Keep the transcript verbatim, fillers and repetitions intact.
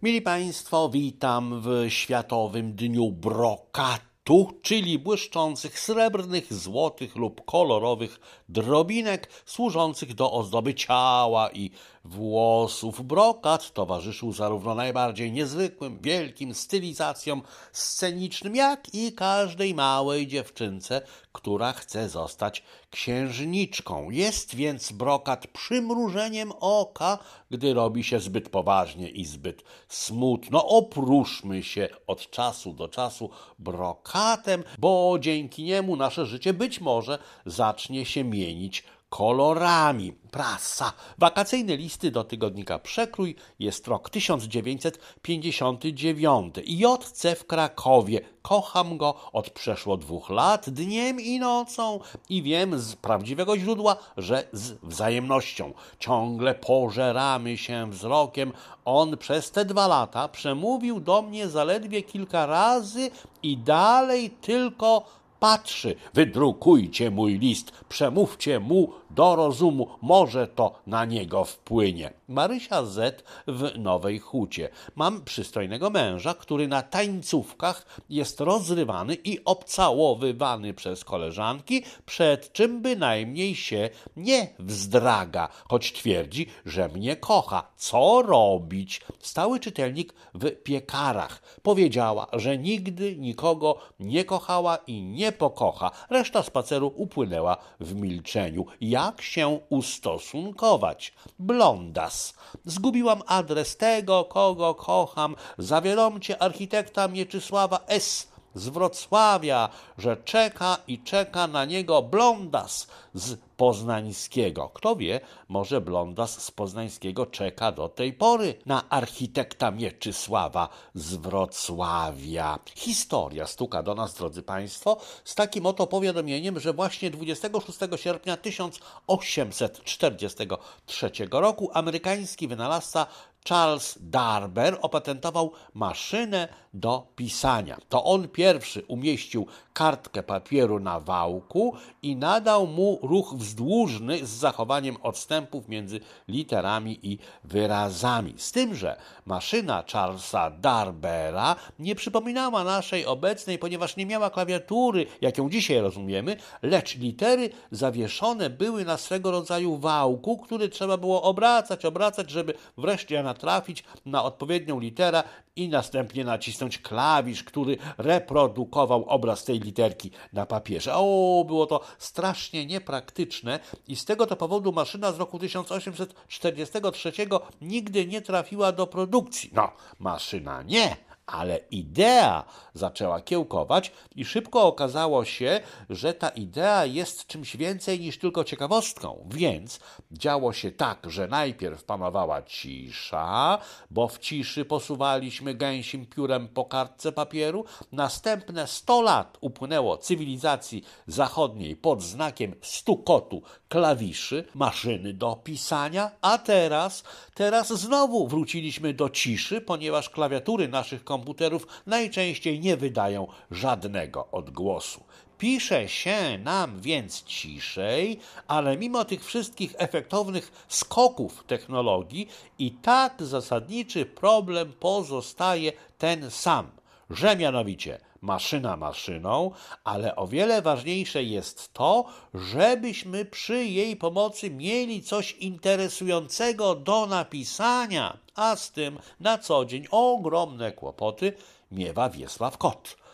Mili Państwo, witam w Światowym Dniu Brokatu, czyli błyszczących srebrnych, złotych lub kolorowych drobinek służących do ozdoby ciała i włosów. Brokat towarzyszył zarówno najbardziej niezwykłym, wielkim stylizacjom scenicznym, jak i każdej małej dziewczynce, która chce zostać księżniczką. Jest więc brokat przymrużeniem oka, gdy robi się zbyt poważnie i zbyt smutno. Opróżmy się od czasu do czasu brokatem, bo dzięki niemu nasze życie być może zacznie się mienić kolorami. Prasa. Wakacyjne listy do tygodnika Przekrój. Jest rok tysiąc dziewięćset pięćdziesiąty dziewiąty. J C w Krakowie. Kocham go od przeszło dwóch lat, dniem i nocą. I wiem z prawdziwego źródła, że z wzajemnością. Ciągle pożeramy się wzrokiem. On przez te dwa lata przemówił do mnie zaledwie kilka razy i dalej tylko patrzy. Wydrukujcie mój list, przemówcie mu do rozumu, może to na niego wpłynie. Marysia Z. w Nowej Hucie. Mam przystojnego męża, który na tańcówkach jest rozrywany i obcałowywany przez koleżanki, przed czym bynajmniej się nie wzdraga, choć twierdzi, że mnie kocha. Co robić? Stały czytelnik w Piekarach. Powiedziała, że nigdy nikogo nie kochała i nie pokocha. Reszta spaceru upłynęła w milczeniu. Jak się ustosunkować? Blondas. Zgubiłam adres tego, kogo kocham. Zawiadomcie architekta Mieczysława S. z Wrocławia, że czeka i czeka na niego Blondas z Poznańskiego. Kto wie, może Blondas z Poznańskiego czeka do tej pory na architekta Mieczysława z Wrocławia. Historia stuka do nas, drodzy Państwo, z takim oto powiadomieniem, że właśnie dwudziestego szóstego sierpnia tysiąc osiemset czterdziestego trzeciego roku amerykański wynalazca Charles Darber opatentował maszynę do pisania. To on pierwszy umieścił kartkę papieru na wałku i nadał mu ruch wzdłużny z zachowaniem odstępów między literami i wyrazami. Z tym, że maszyna Charlesa Darbera nie przypominała naszej obecnej, ponieważ nie miała klawiatury, jak ją dzisiaj rozumiemy, lecz litery zawieszone były na swego rodzaju wałku, który trzeba było obracać, obracać, żeby wreszcie natrafić na odpowiednią literę i następnie nacisnąć klawisz, który reprodukował obraz tej literki na papierze. O, było to strasznie niepraktyczne i z tego to powodu maszyna z roku tysiąc osiemset czterdziestego trzeciego nigdy nie trafiła do produkcji. No, maszyna nie, ale idea zaczęła kiełkować i szybko okazało się, że ta idea jest czymś więcej niż tylko ciekawostką. Więc działo się tak, że najpierw panowała cisza, bo w ciszy posuwaliśmy gęsim piórem po kartce papieru. Następne sto lat upłynęło cywilizacji zachodniej pod znakiem stukotu klawiszy, maszyny do pisania, a teraz, teraz znowu wróciliśmy do ciszy, ponieważ klawiatury naszych komputerów najczęściej nie wydają żadnego odgłosu. Pisze się nam więc ciszej, ale mimo tych wszystkich efektownych skoków technologii i tak zasadniczy problem pozostaje ten sam, że mianowicie maszyna maszyną, ale o wiele ważniejsze jest to, żebyśmy przy jej pomocy mieli coś interesującego do napisania, a z tym na co dzień ogromne kłopoty miewa Wiesław Kot.